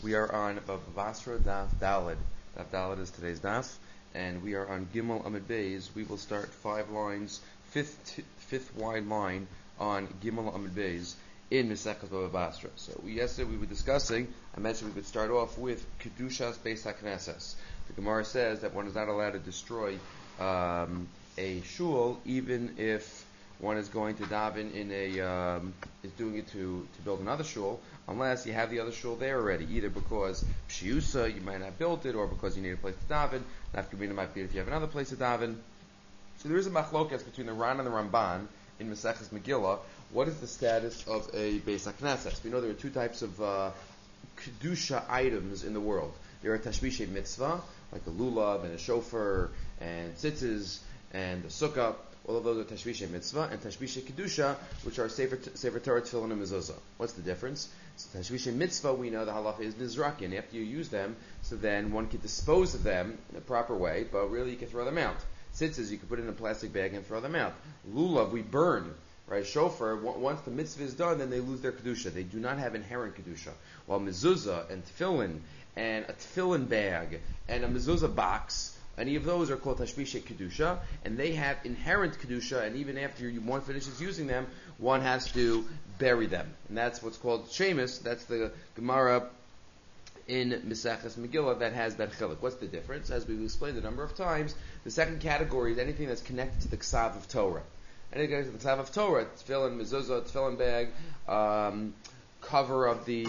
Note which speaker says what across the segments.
Speaker 1: We are on Bava Basra Daf Daled. Daf Daled is today's daf, and we are on Gimel Amid Beis. We will start 5 lines, fifth wide line on Gimel Amid Beis in Mesechus Bava Basra. So yesterday we were discussing. I mentioned we would start off with Kedushas Beis HaKnesses. The Gemara says that one is not allowed to destroy a shul, even if one is going to daven is doing it to build another shul, unless you have the other shul there already, either because pshiusa, you might not build it, or because you need a place to daven. Nafkamina might be if you have another place to daven. So there is a machlokas between the Ran and the Ramban in Maseches Megillah. What is the status of a Beis HaKnesses? We know there are two types of kedusha items in the world. There are tashbishei mitzvah, like the lulav and the shofar and tzitzis and the sukkah. All of those are tashbishei mitzvah, and tashbishei kedusha, which are sefer Torah, tefillin, and mezuzah. What's the difference? So tashbishei mitzvah, we know the halacha is nizrakin. After you use them, so then one can dispose of them in a proper way, but really you can throw them out. Tzitzis, you can put it in a plastic bag and throw them out. Lulav, we burn. Right, shofar, once the mitzvah is done, then they lose their kedusha. They do not have inherent kedusha. While mezuzah and tefillin and a tefillin bag and a mezuzah box, any of those are called tashbishei kedusha, and they have inherent kedusha, and even after one finishes using them, one has to bury them. And that's what's called shemus. That's the Gemara in Maseches Megillah that has that chiluk. What's the difference? As we've explained a number of times, the second category is anything that's connected to the ksav of Torah. Anything connected to the ksav of Torah, tefillin, mezuzah, tefillin bag, cover of the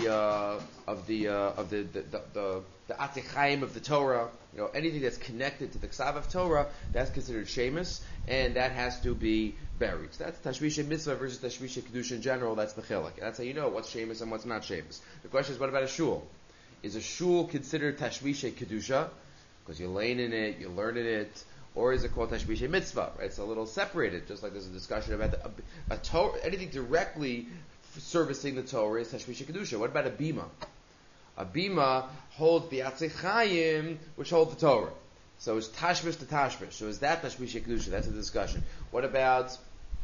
Speaker 1: Atichaim of the Torah, anything that's connected to the Ksav of Torah, that's considered shemus, and that has to be buried. So that's tashbishei mitzvah versus tashbishei kedusha in general. That's the chiluk. And that's how you know what's shemus and what's not shemus. The question is, what about a shul? Is a shul considered tashbishei kedusha because you're laying in it, you're learning it, or is it called tashbishei mitzvah? Right? It's a little separated, just like there's a discussion about a Torah, anything directly servicing the Torah is tashbishei kedusha. What about a bima? A bima holds the Atzei which holds the Torah. So it's tashmish to tashmish. So is that tashbishei kedusha? That's a discussion. What about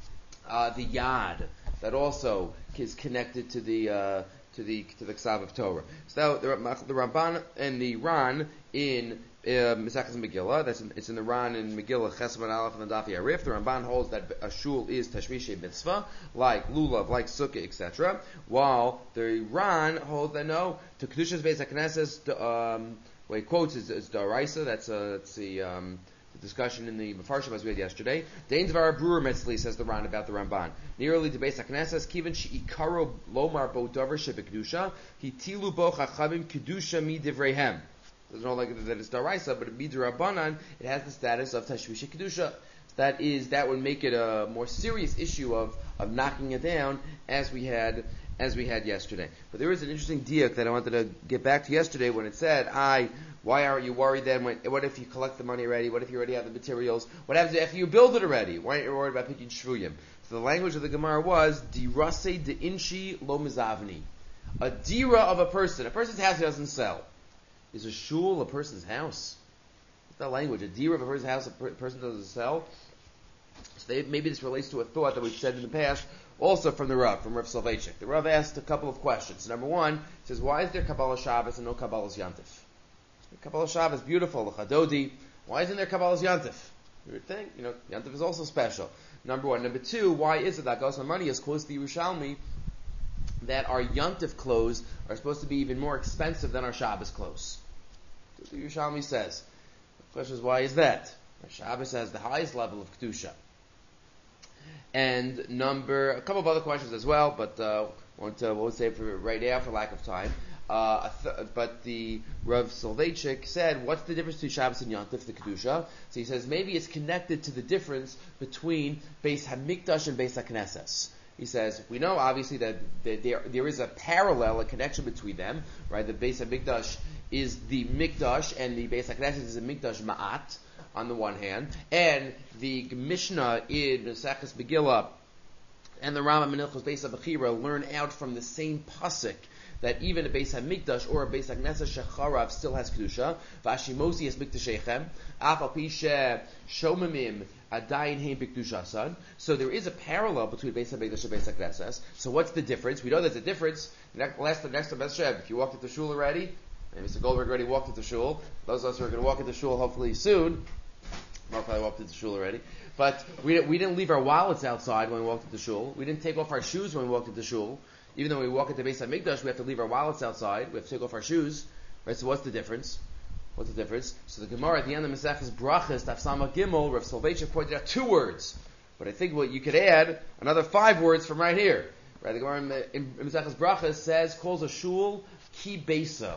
Speaker 1: the yad that also is connected to the ksav of Torah? So the Ramban and the Ran in Mesechus Megillah, it's in the Ran in Megillah Chesed Aleph and the Daf Yarif. The Ramban holds that a shul is tashbishei mitzvah, like lulav, like sukkah, etc. While the Ran holds that no, to kedushas Beis HaKnesses, what he quotes is daraisa. That's the discussion in the Mefarshim as we had yesterday. Dein dvar brewer metzli, says the Ran about the Ramban. Nearly to Beis HaKnesses, kiven sheikaro lomar bo davar shebekdusha, hitilu bo chachamim kedusha mi divreihem. There's no like that it's daraisa, but midrabanan it has the status of tashbishei kedusha. That would make it a more serious issue of knocking it down as we had yesterday. But there is an interesting diak that I wanted to get back to yesterday when it said, why aren't you worried then? What if you collect the money already? What if you already have the materials? What happens after you build it already? Why aren't you worried about picking shvuyim? So the language of the Gemara was dirase de inshi lo mizavni. A dira of a person's house he doesn't sell. Is a shul a person's house? What's that language? A dira of a person's house a person doesn't sell? So maybe this relates to a thought that we've said in the past, also from Rav Soloveitchik. The Rav asked a couple of questions. Number one, he says, why is there Kabbalah Shabbos and no Kabbalah's Yantif? Kabbalah Shabbos, beautiful, the Chadodi. Why isn't there Kabbalah's Yantif? You would think, Yantif is also special. Number one. Number two, why is it that Gosman Money is close to the Yerushalmi that our Yantif clothes are supposed to be even more expensive than our Shabbos clothes? That's what the Yerushalmi says. The question is, why is that? Our Shabbos has the highest level of Kedusha. And a couple of other questions as well, but won't say for right now for lack of time. But the Rav Soloveitchik said, what's the difference between Shabbos and Yantif, the Kedusha? So he says, maybe it's connected to the difference between Beis HaMikdash and Beis HaKnesses. He says, we know obviously that there is a parallel, a connection between them, right? The Beis HaMikdash is the Mikdash, and the Beis HaKnesses is a Mikdash Ma'at, on the one hand, and the Mishnah in Maseches Megillah and the Rambam in Hilchos Beis HaBechira learn out from the same pasuk that even a Beis HaMikdash or a Beis HaKnesses Shecharav still has Kedusha. Vashimosi es Mikdashechem, Af al pi she shomimim adayin hein b'kedushasan. So there is a parallel between Beis Hamikdash and Beis HaKnesses. So what's the difference? We know there's a difference. Next to Beis Sheb, if you walked into shul already, and Mr. Goldberg already walked into shul. Those of us who are going to walk into shul hopefully soon, Mark probably walked into shul already. But we didn't leave our wallets outside when we walked into shul. We didn't take off our shoes when we walked into shul. Even though when we walk into Beis Hamikdash, we have to leave our wallets outside. We have to take off our shoes. Right? So what's the difference? What's the difference? So the Gemara at the end of Maseches Brachas, Daf Samach Gimel, Rav Soloveitchik pointed out 2 words. But I think what you could add another 5 words from right here. Right? The Gemara in Maseches Brachas calls a shul ki beso.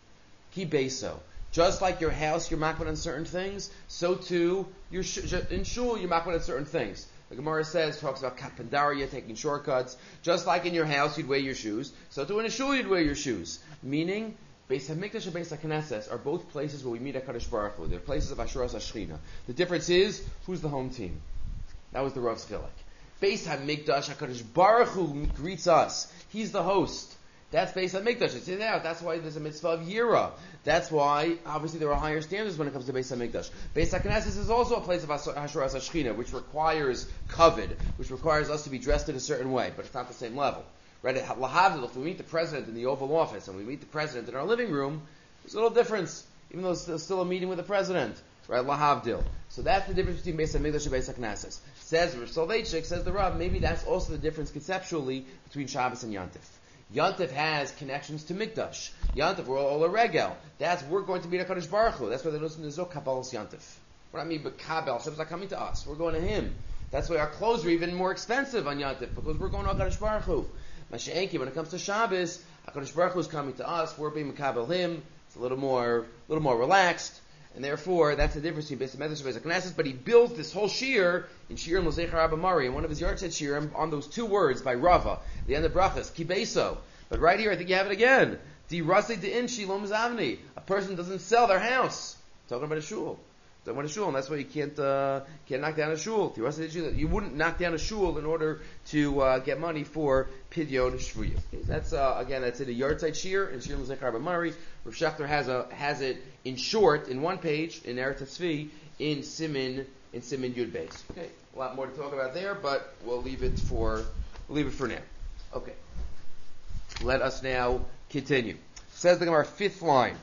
Speaker 1: Ki beso. Just like your house, you're makbid on certain things, so too, in shul, you're makbid on certain things. The Gemara talks about katpandaria, taking shortcuts. Just like in your house, you'd wear your shoes, so too in a shul, you'd wear your shoes. Meaning, Beis HaMikdash and Beis HaKnesses are both places where we meet HaKadosh Baruch Hu. They're places of Ashuras HaShechina. The difference is, who's the home team? That was the Rav's Chilek. Beis HaMikdash, HaKadosh Baruch Hu greets us. He's the host. That's Beis HaMikdash. It's in out. That's why there's a mitzvah of Yira. That's why, obviously, there are higher standards when it comes to Beis HaMikdash. Beis HaKnesses is also a place of Hashuras HaShechina, which requires kavod, which requires us to be dressed in a certain way, but it's not the same level. Right? At Lahavdil, if we meet the president in the Oval Office and we meet the president in our living room, there's a little difference, even though it's still a meeting with the president. Right? Lahavdil. So that's the difference between Beis HaMikdash and Beis HaKnesses. Says Rav Soloveitchik, says the Rav, maybe that's also the difference conceptually between Shabbos and Yantif. Yantif has connections to Mikdash. Yantif, we're all a regel. We're going to meet HaKadosh Baruch Hu. That's why there's no Kabbalas Yantif. What I mean by Kabbal, Hashem's not coming to us. We're going to Him. That's why our clothes are even more expensive on Yantif, because we're going to HaKadosh Baruch Hu. Masha'enki, when it comes to Shabbos, HaKadosh Baruch Hu is coming to us. We're being Makabel Him. It's a little more relaxed. And therefore, that's the difference between Beis HaMikdash and Beis HaKnesses. But he builds this whole shir in Shirim L'Zeicher Abba Mari, and one of his yard set shirim on those 2 words by Rava, the end of Brachas, Ki Beso. But right here, I think you have it again. Di Rasi De'in Shilom Zavni. A person doesn't sell their house. Talking about a shul. Talking about a shul, and that's why you can't knock down a shul. You wouldn't knock down a shul in order to get money for Pidyon Shvuya. That's that's in a yard site shir in Shirim L'Zeicher Abba Mari. Rav Shechter has it in short, in 1 page, in Eretz HaTzvi, in Simin Yud Beis. Okay, a lot more to talk about there, but we'll leave it for now. Okay, let us now continue. Says the Gemara, fifth wide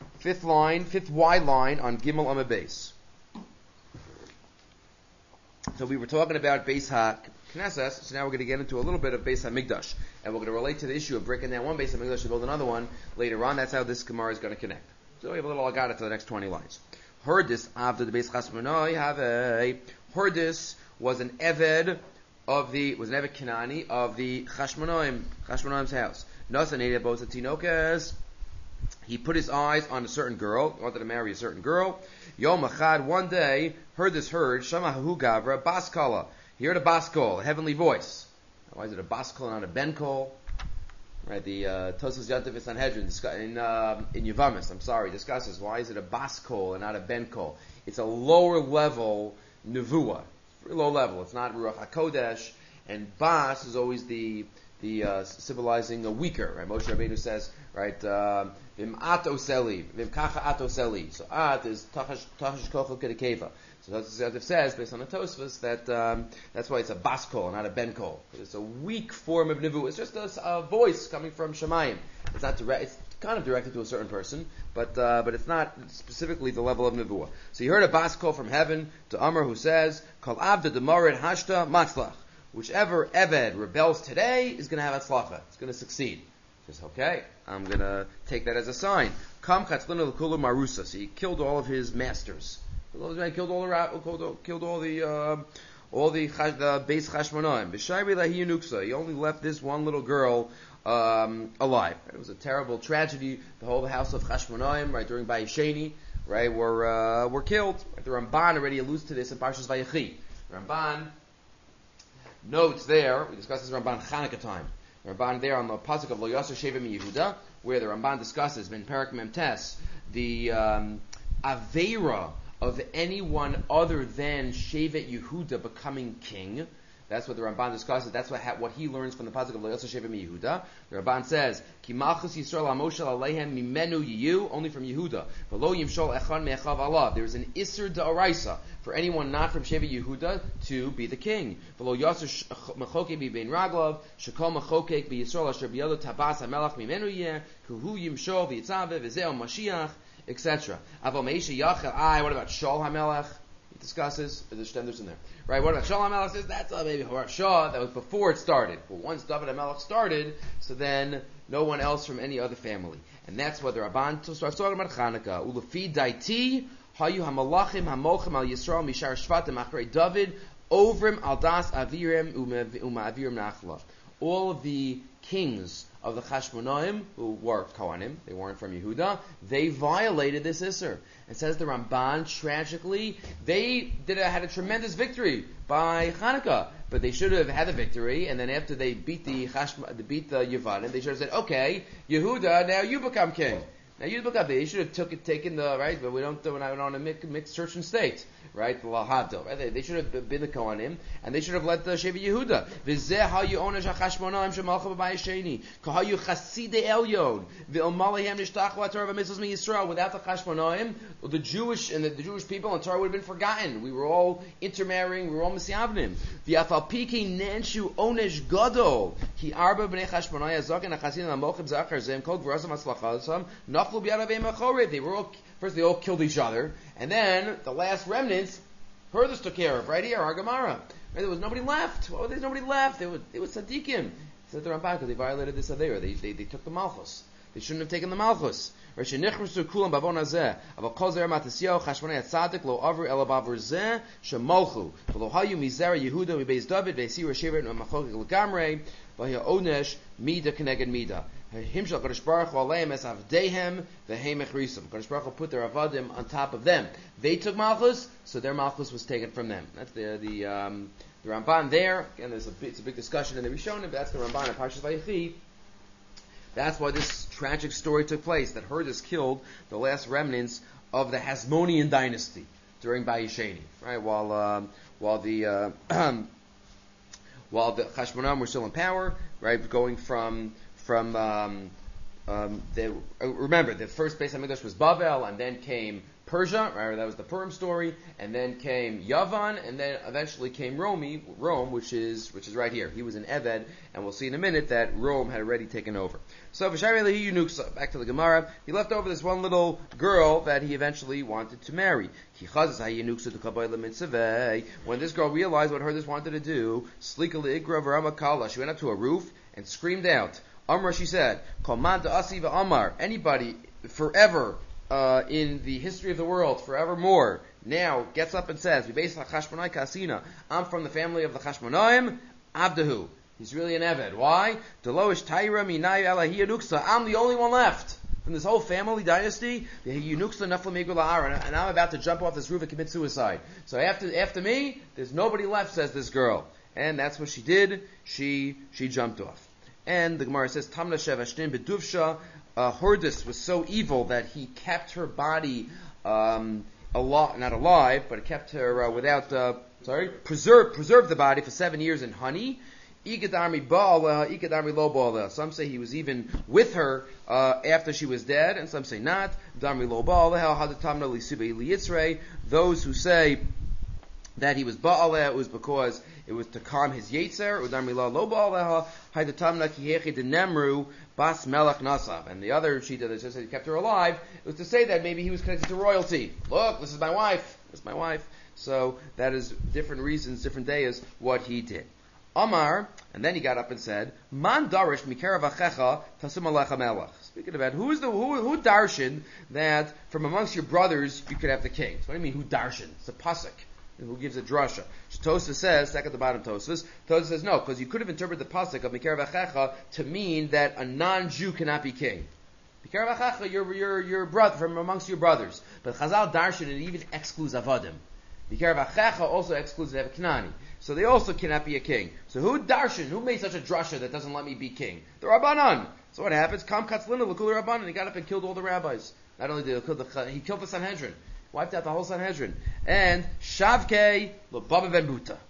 Speaker 1: line on Gimel Amud Beis. So we were talking about Beis HaKnesses, so now we're going to get into a little bit of Beis HaMikdash. And we're going to relate to the issue of breaking down one Beis HaMikdash and build another one later on. That's how this Gemara is going to connect. So we have a little Agada to the next 20 lines. Herdis after the Beis Chashmonai have a Herdis was an Eved Kanani of the Chashmonaim's house. Nasaneda Bosa Tinokes. He put his eyes on a certain girl, wanted to marry a certain girl. Yom Achad, one day, heard, Shama Hu Gavra, Baskala. He heard a baskol, a heavenly voice. Why is it a baskol and not a benkol? Right, the Tosfos Yantif Sanhedrin in Yevamos, discusses why is it a baskol and not a benkol. It's a lower level nevuah, very low level. It's not Ruach HaKodesh, and bas is always the symbolizing a weaker. Right, Moshe Rabbeinu says, right, vim atoseli, vim kacha atoseli. So at is tachash kochel kedekeva. So Tosfos says, based on the Tosfos, that that's why it's a baskol, not a benkol. It's a weak form of nivu. It's just a voice coming from Shemayim. It's not direct. It's kind of directed to a certain person, but it's not specifically the level of nivuah. So you heard a baskol from heaven to Amr, who says, "Kol avda demorid hashta matzlach." Whichever Eved rebels today is going to have atzlacha. It's going to succeed. He says, okay, I'm going to take that as a sign. Kam chatzlinu l'kulu marusa. So he killed all of his masters. Killed all the Beis Chashmonaim. B'shayri lahi nuksa. He only left this one little girl alive. It was a terrible tragedy. The whole house of Chashmonaim, right, during Bayesheni, right, were killed. The Ramban already alludes to this in Parshas Vayechi. Ramban notes there, we discussed this Ramban Chanukah time. Ramban there on the pasuk of Lo Yasser Sheva Yehuda, where the Ramban discusses in Perek Memtes the Aveira of anyone other than Shevet Yehuda becoming king. That's what the Ramban discusses. That's what he learns from the pasuk of Lo Yosef Sheva Yehuda. The Ramban says, Ki Malchus Yisrael HaMoshel Aleihem Mimenu Yiyu, only from Yehuda. V'lo Yimshol Echon Me'echav Alav. There's an Isser D'Oraisa for anyone not from Sheva Yehuda to be the king. V'lo Yosef Mechokek B'Bein Raglav, Shekol Mechokek B'Yisrael Asher B'Yodo Tabas HaMelech Mimenu Yeh, Kuhu Yimshol V'Yitzaveh V'Zeo Mashiach, etc. Aval Meisha Yachel, what about Shaul HaMelech? He discusses, there's Shtenders in there. Right, what about Shaul HaMelech says, that's maybe Horashah, that was before it started. But once David HaMelech started, so then no one else from any other family. And that's what the Rabban starts talking about Chanukah. Ulefi daiti, hayu hamalachim hamolchim al Yisrael mishar shvatim achrei David, ovrim al das avirim uma'avirim nachla. All of the kings of the Chashmonaim, who were Kohanim, they weren't from Yehuda, they violated this Isser. It says the Ramban, tragically, they had a tremendous victory by Chanukah, but they should have had the victory, and then after they beat the Yevanim, they should have said, okay, Yehuda, now you become king. Now you become, they should have taken the, right, but we're not on a mixed church and state. Right, the Lahado. Right? They should have been the Kohanim, and they should have let the Sheva Yehuda. V'zeh hayu onesh hachashmonaim shemalcha b'bayis sheni. Kahayu chasidei elyon. V'omalehem nishtach v'atorah v'mitzvos miYisrael. Without the Chashmonaim, the Jewish people and Torah would have been forgotten. We were all intermarrying. We were all Mesiavnim. V'afal piki nenshu onesh gadol. Ki arba b'nei Chashmonai azaken achasin amochim zachar zem kol gvurasam aslachasam naflu b'yadavim achorev. They were all. First, they all killed each other, and then the last remnants, Hurdas took care of, right here, our Gemara. There was nobody left. Well, there's nobody left. It was tzaddikim. Said the Ramban, because they violated this Adera. They took the Malchus. They shouldn't have taken the Malchus. Himshal Kadosh Baruch Hu Aleim Es Avdeihem V'Heim Echrisum. Kadosh Baruch Hu put their avadim on top of them. They took Malchus, so their Malchus was taken from them. That's the Ramban there. Again, it's a big discussion in the Rishonim, but that's the Ramban in Parshas Vayechi. That's why this tragic story took place, that Hurdas killed the last remnants of the Hasmonean dynasty during Bayesheni, right? While the Chashmonaim were still in power, right? Going from remember, the first Beis Hamikdash was Bavel, and then came Persia, right? That was the Purim story, and then came Yavan, and then eventually came Rome, which is right here. He was an Eved, and we'll see in a minute that Rome had already taken over. So back to the Gemara, he left over this one little girl that he eventually wanted to marry. When this girl realized what Hurdas wanted to do, she went up to a roof and screamed out. Amar, she said, anybody forever in the history of the world, forevermore, now gets up and says, I'm from the family of the Chashmonaim, Avdahu. He's really an Eved. Why? I'm the only one left from this whole family dynasty, and I'm about to jump off this roof and commit suicide. So after me, there's nobody left, says this girl. And that's what she did. She jumped off. And the Gemara says, Tamna Shevashtin Beduvsha, Hurdas was so evil that he kept her body not alive, but it kept her preserved the body for 7 years in honey. Some say he was even with her after she was dead, and some say not. Those who say that he was Ba'aleh, it was because it was to calm his Yetzer. And the other Shita that says that he kept her alive, it was to say that maybe he was connected to royalty. Look, this is my wife. So that is different reasons, different days, what he did. Amar, and then he got up and said, Man darish mikerav achecha tasim alecha melech. Speaking about who darshan that from amongst your brothers you could have the king. So what do you mean who darshan? It's a pasuk. Who gives a drasha? Tosfos says, second to bottom Tosfos says no, because you could have interpreted the pasuk of mikerav achecha to mean that a non-Jew cannot be king. Mikerav achecha, your brother from amongst your brothers. But Chazal darshan, it even excludes avadim. Mikerav achecha also excludes Ev Knani. So they also cannot be a king. So who darshan? Who made such a drasha that doesn't let me be king? The Rabbanan. So what happens? Kam katzlina l'kul Rabbanan. He got up and killed all the rabbis. Not only did he killed the Sanhedrin, wiped out the whole Sanhedrin. And shavkei l'baba ben buta.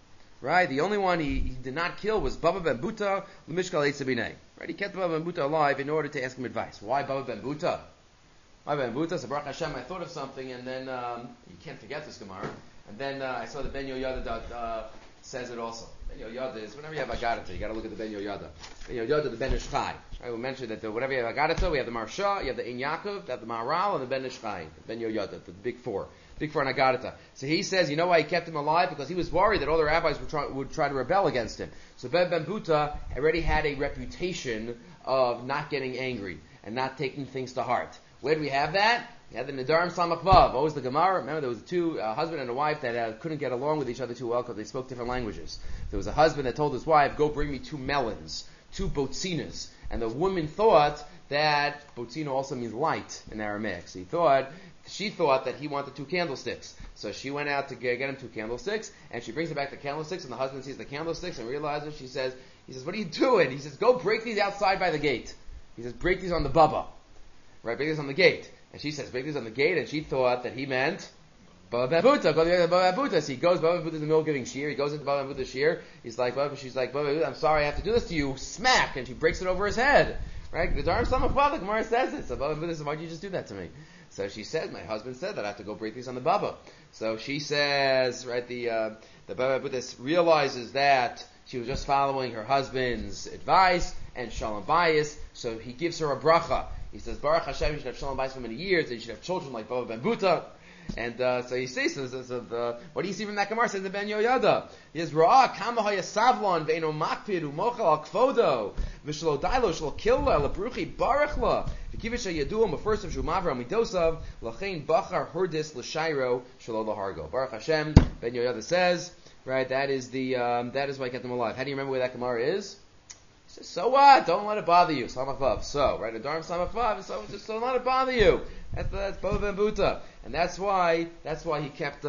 Speaker 1: Right? The only one he did not kill was Baba ben Buta, L'mishkal Eitzabinei. Right? He kept Baba ben Buta alive in order to ask him advice. Why Baba ben Buta? Why Ben Buta? So Baruch Hashem, I thought of something, and then you can't forget this Gemara. And then I saw the Ben Yoyada says it also. Ben Yoyada is whenever you have Agadata, you got to look at the Ben Yoyada. Ben Yoyada, the Ben Ishchai. Right? We mentioned that whenever you have Agadata, we have the Marsha, you have the Ein Yaakov, you have the Maharal, and the Ben Ishchai. Ben Yoyada, the big four. Big four in Agadata. So he says, you know why he kept him alive? Because he was worried that all the rabbis would try to rebel against him. So Ben Buta already had a reputation of not getting angry and not taking things to heart. Where do we have that? We have the Nedarim Samach Vav. What was the Gemara? Remember, there was two husband and a wife that couldn't get along with each other too well because they spoke different languages. There was a husband that told his wife, "Go bring me 2 melons, 2 botzinas," and the woman thought that botzina also means light in Aramaic. So she thought that he wanted 2 candlesticks. So she went out to get him 2 candlesticks, and she brings him back the candlesticks, and the husband sees the candlesticks and realizes. He says, "What are you doing?" He says, "Go break these outside by the gate." He says, "Break these on the Baba." Right, break these on the gate. And she says, break these on the gate, and she thought that he meant Baba ben Buta. Go to Baba ben Buta. So he goes, Baba ben Buta's in the middle of giving shear. He goes into Baba ben Buta's shear. She's like, Baba ben Buta, I'm sorry I have to do this to you. Smack! And she breaks it over his head. Right? The Dharm Samach Vav, the Gemara says it. So Baba ben Buta says, why'd you just do that to me? So she said, my husband said that I have to go break these on the Baba. So she says, right, the Baba ben Buta realizes that she was just following her husband's advice and Shalom Bayis. So he gives her a bracha. He says, Baruch Hashem, you should have Shalom Bayis for many years, and you should have children like Baba ben Buta. And so he says, what do you see from that Gemara? Says the Ben Yoyada. He says, Ra'ah kama haya savlon ve'eno makpid u'mochel al kvodo v'shelo dailo shelo killa lebruchi baruch la v'kivish ha'yaduam ha'first of shumavra amidosav l'chein bachar hurdis l'shayro shelo lahargo. Baruch Hashem, Ben Yoyada says, right, that is why I kept them alive. How do you remember where that Gemara is? He says, so what? Don't let it bother you. Samach Vav. So, right, Nedarim Samach Vav, so just don't let it bother you. That's Baba ben Buta. And that's why he kept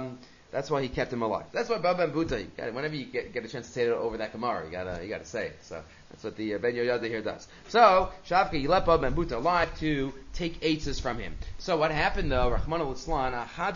Speaker 1: him alive. That's why Baba ben Buta, whenever you get a chance to say it over that Gemara, you gotta say it. So that's what the Ben Yoyada here does. So Shavka, you let Baba ben Buta alive to take eitzes from him. So what happened though? Rahman al-Islan,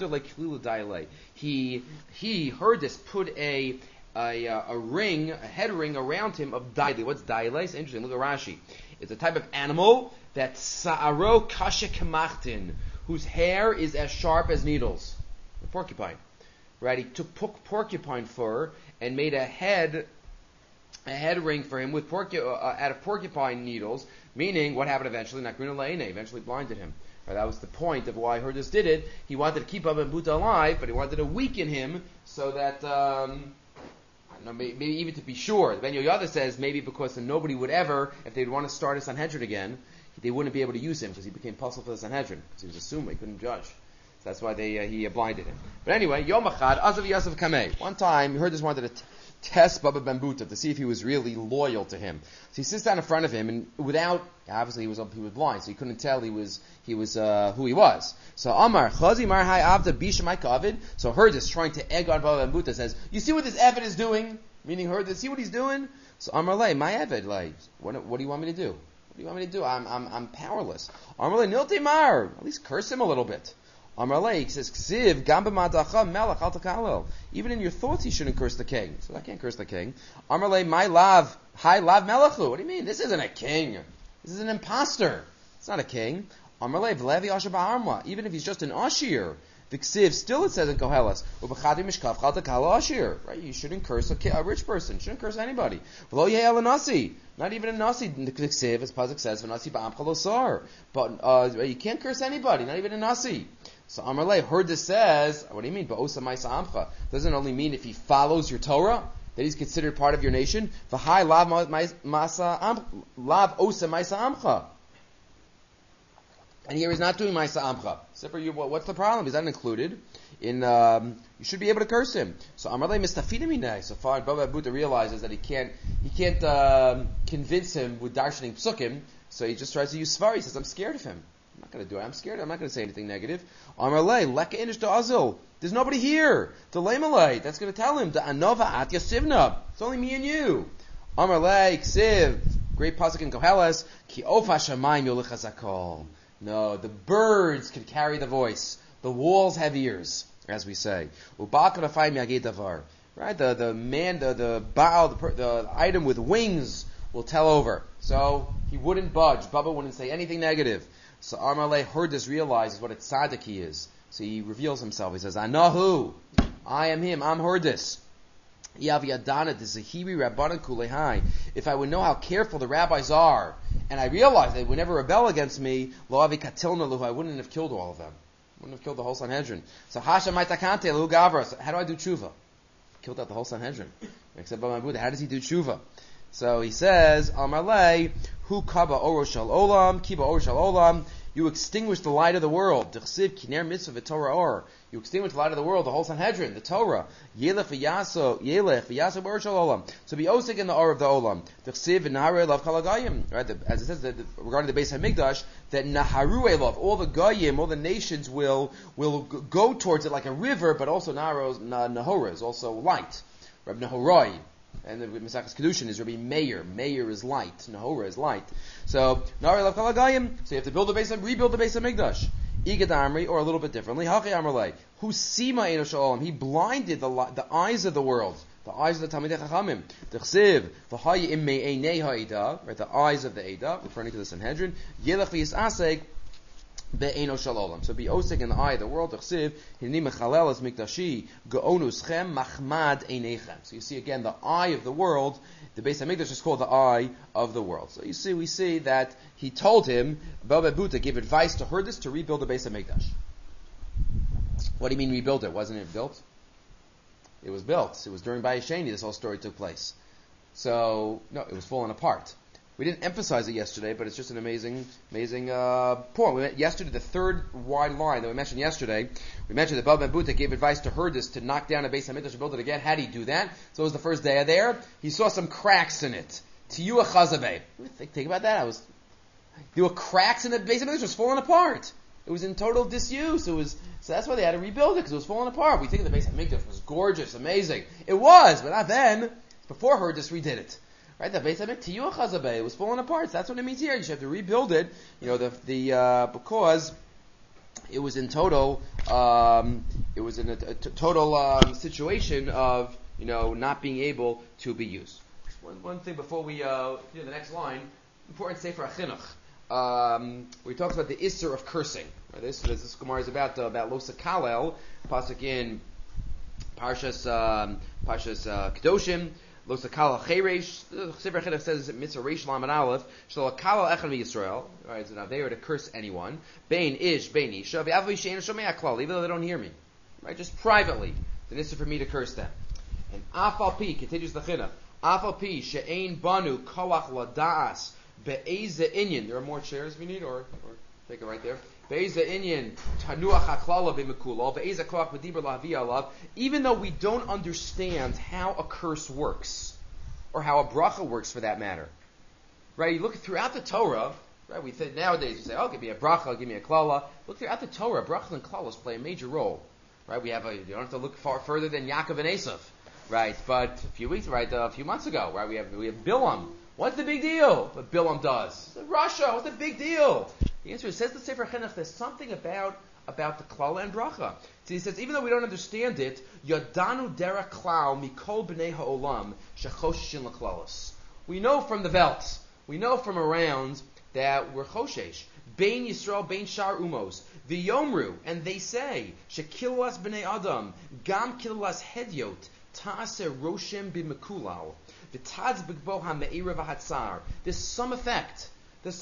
Speaker 1: he heard this, put a ring, a head ring around him of daile. What's daile? It's interesting. Look at Rashi. It's a type of animal that sa'aro kasha kamachtin, whose hair is as sharp as needles. A porcupine. Right? He took porcupine fur and made a head ring for him with out of porcupine needles. Meaning, what happened eventually? Nakrina le'ene, eventually blinded him. Right? That was the point of why Herdis did it. He wanted to keep Baba ben Buta alive, but he wanted to weaken him so that. Maybe even to be sure. Ben Yoyada says maybe because nobody would ever, if they'd want to start a Sanhedrin again, they wouldn't be able to use him because he became puzzle for the Sanhedrin because he was assumed he couldn't judge. So that's why he blinded him. But anyway, Yom Echad, Azav Yosef Kameh. One time, Herdis wanted to test Baba ben Buta to see if he was really loyal to him. So he sits down in front of him, and obviously he was blind, so he couldn't tell he was who he was. So Amar Chazi Mar Hai Avda Bishamai Kavid. So Herdis, trying to egg on Baba ben Buta, says, "You see what this Eved is doing?" Meaning Herdis, see what he's doing? So Amar Lei, my Eved, what do you want me to do? What do you want me to do? I'm powerless. Amar Lei Nilte Mar, at least curse him a little bit. Amar Lei, he says, Ksiv Gamba Madacha Melech Al Takalel. Even in your thoughts, you shouldn't curse the king. So I can't curse the king. Amar Lei, my lav, hi lav Melechu. What do you mean? This isn't a king. This is an imposter. It's not a king. Amar Lei, Vlevi Asher Ba'arma. Even if he's just an Ashir. The Ksiv, still it says in Koheles, Ubachadi Mishkav Chal Takal Ashir. Right? You shouldn't curse a rich person. You shouldn't curse anybody. V'lo Yehel a Nasi. Not even a Nasi. The Ksiv, as Pazik says, V'nasi Ba'am Chalosar. But you can't curse anybody. Not even a Nasi. So Amar Lei, Herdis says, what do you mean? Ba'osa Maisa Amcha. Doesn't only mean if he follows your Torah, that he's considered part of your nation. V'hai lav osa Maisa Amcha. And here he's not doing Maisa Amcha. What's the problem? He's not included in. You should be able to curse him. So Amar Lei Mistafina Minai. So far, Baba Buta realizes that he can't convince him with darshaning psukim. So he just tries to use svar. He says, "I'm scared of him. I'm not going to do it. I'm scared. I'm not going to say anything negative." Amar Lei Leka Inish to Azil. There's nobody here. To Leimalei. That's going to tell him. The Anova At Yasivna. It's only me and you. Amar Lei Ksiv. Great pasuk in Koheles. Ki Ofa Shamayim Yolichazakol. No, the birds can carry the voice. The walls have ears, as we say. Right? right? The man, the Baal, the item with wings will tell over. So he wouldn't budge. Bubba wouldn't say anything negative. So Amalei heard this, realizes what a tzaddik he is. So he reveals himself. He says, Anahu, I am him, I'm Herdis. If I would know how careful the rabbis are, and I realized they would never rebel against me, I wouldn't have killed all of them. I wouldn't have killed the whole Sanhedrin. So how do I do tshuva? Killed out the whole Sanhedrin. Except by my Buddha. How does he do tshuva? So he says, Amalei, Hu kaba orosh al olam, kiba orosh al olam. You extinguish the light of the world. D'chsiv kiner mitzvah v'torah or. You extinguish the light of the world, the whole Sanhedrin, the Torah. Yelech v'yaso b'orosh al olam. So be osik in the or of the olam. D'chsiv v'naharu elav kol hagayim. Right, as it says regarding the Beis Hamikdash, that naharu elav, all the goyim, all the nations will go towards it like a river, but also nahora is also light. Rabbi Nahoroi. And the Mesachas Kedushin is Rabbi Meir. Meir is light. Nahora is light. So, Nari Lav Kalagayim. So you have to rebuild the Beis Hamikdash. Igad Amri, or a little bit differently. Hachi Amrlei. Husima Eino Shalom. He blinded the eyes of the world. The eyes of the Talmidei Chachamim. D'chsiv v'hayi im me'einei ha'eda. Right, the eyes of the Eda, referring to the Sanhedrin. Yelech v'yisasek. Be'eno shalom. So be osik in the eye of the world. D'chsiv hinni mechalel es mikdashi geonuschem machmad einechem. So you see again the eye of the world. The Beis Hamikdash is called the eye of the world. So we see that he told him, Baba Buta gave advice to Herdis to rebuild the Beis Hamikdash. What do you mean rebuild it? Wasn't it built? It was built. It was during Bayis Sheni this whole story took place. So no, it was falling apart. We didn't emphasize it yesterday, but it's just an amazing point. We met yesterday, the third wide line that we mentioned yesterday. We mentioned that Baba Buta gave advice to Herdis to knock down a Beis Hamikdash and build it again. How did he do that? So it was the first day there. He saw some cracks in it. Tiyua Chazabeh. Think about that. There were cracks in the Beis Hamikdash. It was falling apart. It was in total disuse. So that's why they had to rebuild it, because it was falling apart. We think the Beis Hamikdash was gorgeous, amazing. It was, but not then. Before Herdis redid it. Right, the Beis Hamikdash Tiyua Chazabeh, it was falling apart. So that's what it means here. You should have to rebuild it. Because it was in total, it was in a total situation of not being able to be used. One thing before we the next line, important Sefer HaChinuch. We talked about the Isser of cursing. Right, this Gemara is about Losa Kalel, pasuk in Parshas Kedoshim. Lo sakala cheresh. Sefer HaChinuch says mitzvah reish lam and aleph. Shlo akala echad miYisrael. Right, so now they are to curse anyone. Bein ish, bein isha. V'avi she'en shomei klal. Even though they don't hear me, right, just privately. It's an issue for me to curse them. And afal pi continues the Chinuch. Afal pi she'ein banu koach ladaas be'eze inyan. There are more chairs we need, or take it right there. Be'eze inyan tanuach haklala b'mekula be'eze koach b'dibur lahavi alav. Even though we don't understand how a curse works, or how a bracha works for that matter, right? You look throughout the Torah, right? We think nowadays you say, "Oh, give me a bracha, give me a klala." Look throughout the Torah, brachas and klalas play a major role, right? You don't have to look far further than Yaakov and Esav, right? But a few months ago, right? We have Bilam. What's the big deal? What Bilam does? Russia. What's the big deal? The answer is, says the Sefer Chinuch, there's something about the klala and bracha. So he says, even though we don't understand it, Yadanu derech klal mikol b'nei ha'olam shechoshishin l'klalos. We know from the Welt, we know from around that we're choshesh. Bein Yisrael, bein shar umos. V'yomru, and they say, shekilas b'nei adam, gam kilas hedyot, ta'aseh roshem b'mekulal, v'tadz b'gbo ha'me'ira v'hatzar. There's some effect.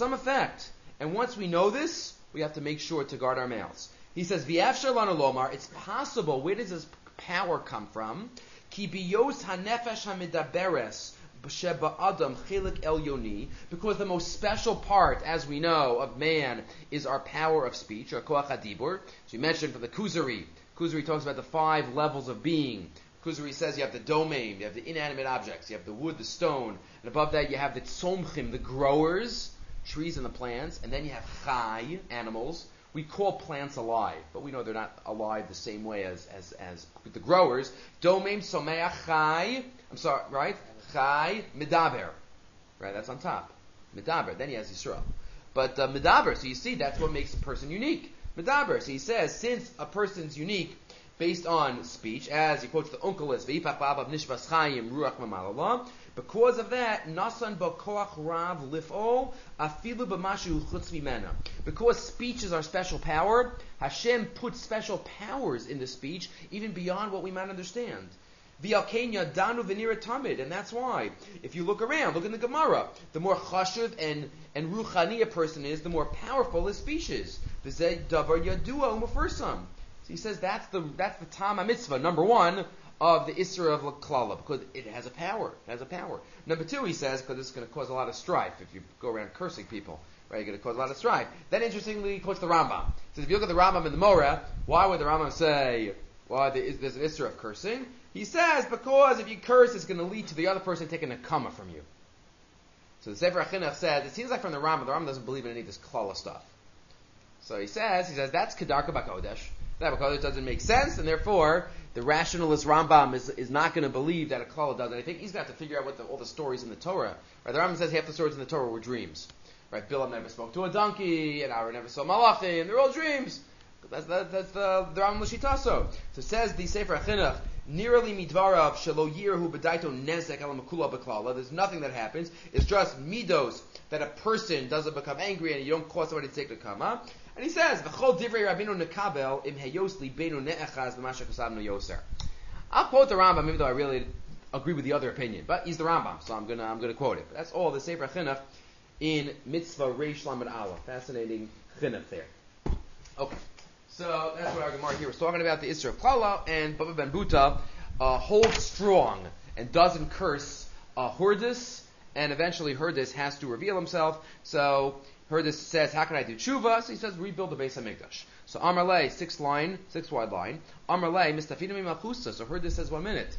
Speaker 1: And once we know this, we have to make sure to guard our mouths. He says, V'yafshar lanu lomar, it's possible. Where does this power come from? Ki biyos hanefesh hamidaberes sheba adam chelik elyoni, because the most special part, as we know, of man is our power of speech, or koach hadibur. So you mentioned from the Kuzari. Kuzari talks about the 5 levels of being. Kuzari says you have the domain, you have the inanimate objects, you have the wood, the stone, and above that you have the tzomchim, the growers, trees and the plants, and then you have chai, animals. We call plants alive, but we know they're not alive the same way as the growers. Domain, someach, chai, right? Chai, medaber. Right, that's on top. Medaber, then he has Yisrael. But medaber, so you see, that's what makes a person unique. Medaber, so he says, since a person's unique, based on speech, as he quotes the Onkelos, V'ipach ba'abav nishvas chayim ruach mamalala. Because of that, nasan b'koach rav lif'ol afilu b'mashu chutz mimena. Because speech is our special power, Hashem puts special powers in the speech, even beyond what we might understand. V'alkenya danu v'nira tamid, and that's why, if you look around, look in the Gemara, the more chashuv and ruchani a person is, the more powerful his speech is. V'zeh davar yadua u'mafursam. So he says that's the tam mitzvah, number one, of the Isra of Klala, because it has a power. It has a power. Number two, he says, because this is going to cause a lot of strife if you go around cursing people, right? You're going to cause a lot of strife. Then, interestingly, he quotes the Rambam. He says, if you look at the Rambam in the Moreh, why would the Rambam say, there's an Isra of cursing? He says, because if you curse, it's going to lead to the other person taking a kama from you. So the Sefer HaChinuch says, it seems like from the Rambam doesn't believe in any of this Klala stuff. So he says, that's Kedarka B'Kodesh. That B'Kodesh doesn't make sense, and therefore, the rationalist Rambam is not going to believe that a Klala does anything. He's got to figure out what all the stories in the Torah. Right? The Rambam says half the stories in the Torah were dreams. Right? Bilam never spoke to a donkey, and Aaron never saw Malachim. They're all dreams. That's the Rambam L'Shitaso. So it says the Sefer HaChinuch, Nirali midvarav shelo yirhu b'daito nezek ala makula b'klala. There's nothing that happens. It's just midos that a person doesn't become angry and you don't cause somebody to take the kama. And he says, "V'chol divrei Rabbeinu nekabel im heyosli beinu ne'echaz b'masha kasavnu yoser." I'll quote the Rambam, even though I really agree with the other opinion, but he's the Rambam, so I'm gonna quote it. But that's all the Sefer HaChinuch in Mitzvah Reish Lamed Aleph. Fascinating chinuch there. Okay. So that's what our Gemara here was talking about, the Isra of Klala, and Baba Ben Buta holds strong and doesn't curse Hurdis, and eventually Hurdis has to reveal himself. So Hurdis says, how can I do tshuva? So he says, rebuild the Beis HaMikdash. So Amar Lei, six wide line. Amar Lei, mistafinu mi malchusa. So Hurdis says, 1 minute.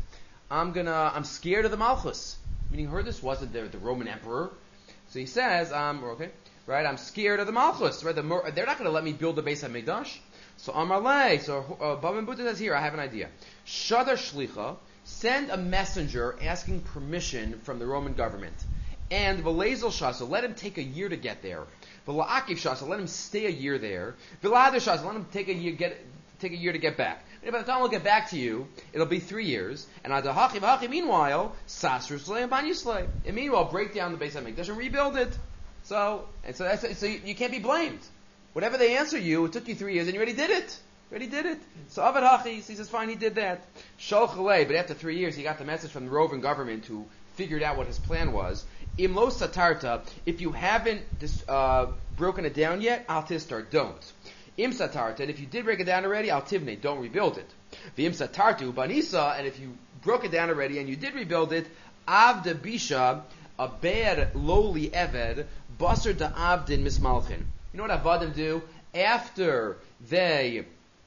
Speaker 1: I'm scared of the Malchus. Meaning Hurdis wasn't the Roman emperor. So he says, okay, right, I'm scared of the Malchus. Right, they're not going to let me build the Beis HaMikdash. So Amar Lei, so Baba Buddha says here, I have an idea. Shadar Shlicha, send a messenger asking permission from the Roman government. And V'lezel Shasa, let him take a year to get there. V'la'akiv Shasa, let him stay a year there. V'la'adir Shasa, let him take a year to get back. And by the time we'll get back to you, it'll be 3 years. And Adahachi, meanwhile, Sasr Slay and Bani Slay. And meanwhile, break down the Beis HaMikdash and rebuild it. So you can't be blamed. Whatever they answer you, it took you 3 years and you already did it. So Avad Hachi, he says, fine, he did that. Shalch Alei, but after 3 years, he got the message from the Roman government who figured out what his plan was. Imlo Satarta, if you haven't broken it down yet, Al Tistar, don't. Im Satarta, and if you did break it down already, Al Tivne, don't rebuild it. V'im Satartu, Banisa, and if you broke it down already and you did rebuild it, Avda Bisha, a bad, lowly Eved, Basar da Avdin Mismalchin. You know what Avadim do? After they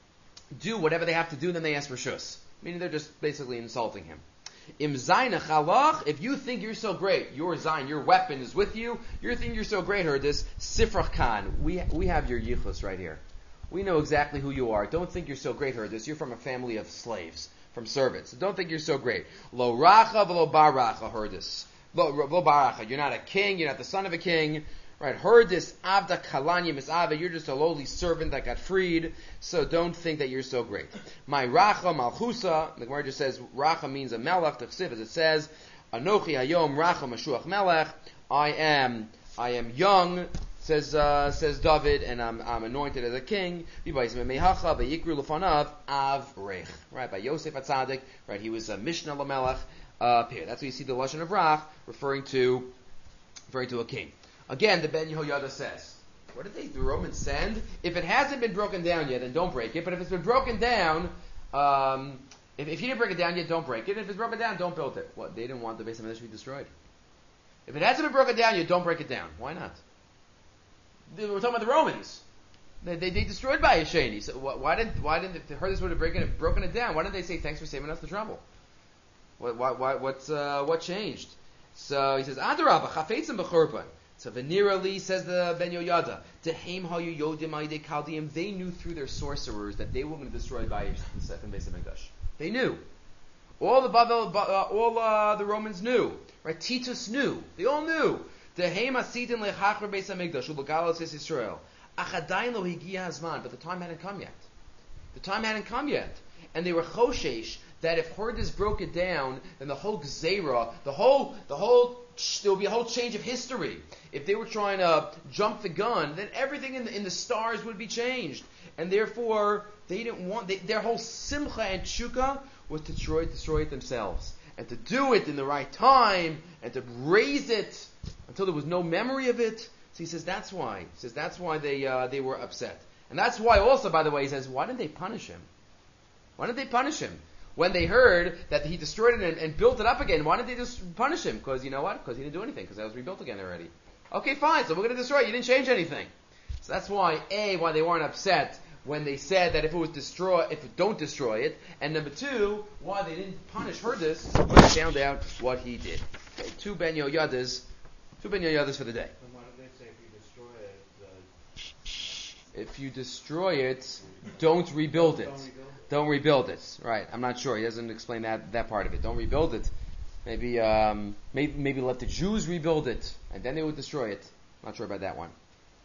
Speaker 1: do whatever they have to do, then they ask for shus. Meaning they're just basically insulting him. Im Zaina Chalach, if you think you're so great, your Zain, your weapon is with you, you think you're so great, heard this, Sifrach Khan, we have your yichus right here. We know exactly who you are. Don't think you're so great, heard this. You're from a family of slaves, from servants. So don't think you're so great. Lo Racha v'lo Baracha, heard this. Lo Baracha, you're not a king, you're not the son of a king. Right, heard this, Avda Kalanya Misava, you're just a lowly servant that got freed, so don't think that you're so great. My Racha Malchusa, the Gemara just says, Racha means a melech, T'chsiv, as it says, Anochi Hayom Racha Mashuach Melech, I am young, says David, and I'm anointed as a king, Mehacha, Vayikru Lefanav, Avrech, right, by Yosef HaTzadik, right, he was a Mishnah Lamelech, here, that's where you see the Lashon of Rach, referring to a king. Again, the Ben Yehoyada says, what did the Romans send? If it hasn't been broken down yet, then don't break it. But if it's been broken down, if you didn't break it down yet, don't break it. If it's broken down, don't build it. What? They didn't want the Beis HaMikdash to be destroyed. If it hasn't been broken down yet, don't break it down. Why not? We're talking about the Romans. They destroyed by Yesheni. So why didn't if they heard this would have broken it down? Why didn't they say thanks for saving us the trouble? What changed? So he says, Adarabah chafetzim b'churban. So Venirali, says the Ben Yoyada, Dehem hayu yodim ayidei Chaldeim, they knew through their sorcerers that they were going to destroy the second Beis HaMikdash. They knew. All the Romans knew. Right? Titus knew. They all knew. Dehem asitin lechachar Beis HaMikdash u'legalos Yisrael. Achadayin lo higia hazman, but the time hadn't come yet. and they were choshesh that if Hordis broke it down, then the whole gzeira, there would be a whole change of history. If they were trying to jump the gun, then everything in the stars would be changed. And therefore, they didn't want, their whole simcha and tshuka was to destroy it themselves. And to do it in the right time, and to raise it until there was no memory of it. So he says that's why. He says that's why they were upset. And that's why also, by the way, he says, why didn't they punish him? Why didn't they punish him? When they heard that he destroyed it and built it up again, why didn't they just punish him? Because you know what? Because he didn't do anything, because that was rebuilt again already. Okay, fine, so we're going to destroy it. You didn't change anything. So that's why, why they weren't upset when they said that if don't destroy it. And number two, why they didn't punish Herdis when they found out what he did. Okay, two Ben Yoyadas for the day.
Speaker 2: And why did they say
Speaker 1: if you destroy it, don't rebuild it. Don't rebuild it. Right. I'm not sure. He doesn't explain that part of it. Don't rebuild it. Maybe let the Jews rebuild it, and then they would destroy it. Not sure about that one.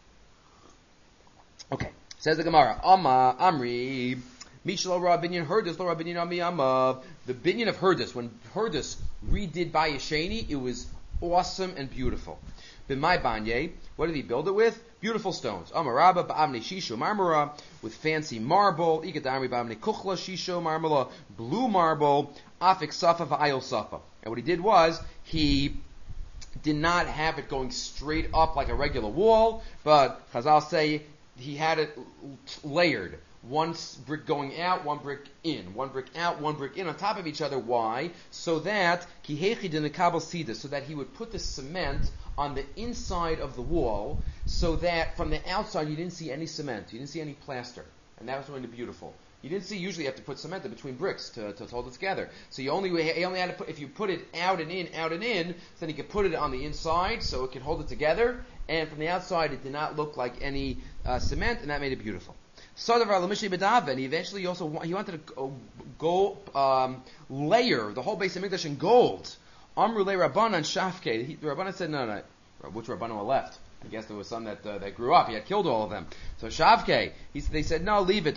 Speaker 1: Okay. Says the Gemara, Amri, Mishlo Ra Binyan Herdus, Lo Ra Binyan Ami Amav. The Binyan of Herdus, when Herdus redid Bayis Sheni, it was awesome and beautiful. B'mai Banye, what did he build it with? Beautiful stones. Amaraba ba'amne shisho marmara, with fancy marble. Ikadamri ba'amne kuchla shisho marmala, blue marble. Afik safa va'ayil safa. And what he did was, he did not have it going straight up like a regular wall, but Chazal say he had it layered. One brick going out, one brick in. One brick out, one brick in on top of each other. Why? So that so that he would put the cement on the inside of the wall, so that from the outside you didn't see any cement, you didn't see any plaster, and that was really beautiful. You didn't see. Usually you have to put cement in between bricks to hold it together. So you only had to put, if you put it out and in, then you could put it on the inside so it could hold it together. And from the outside, it did not look like any cement, and that made it beautiful. And eventually he wanted to go layer the whole Beis Hamikdash in gold. Amrulei Rabbanan Shafke. The Rabbanan said, no. Which Rabbanan were left? I guess there was some that grew up. He had killed all of them. So Shavke, they said, no, leave it.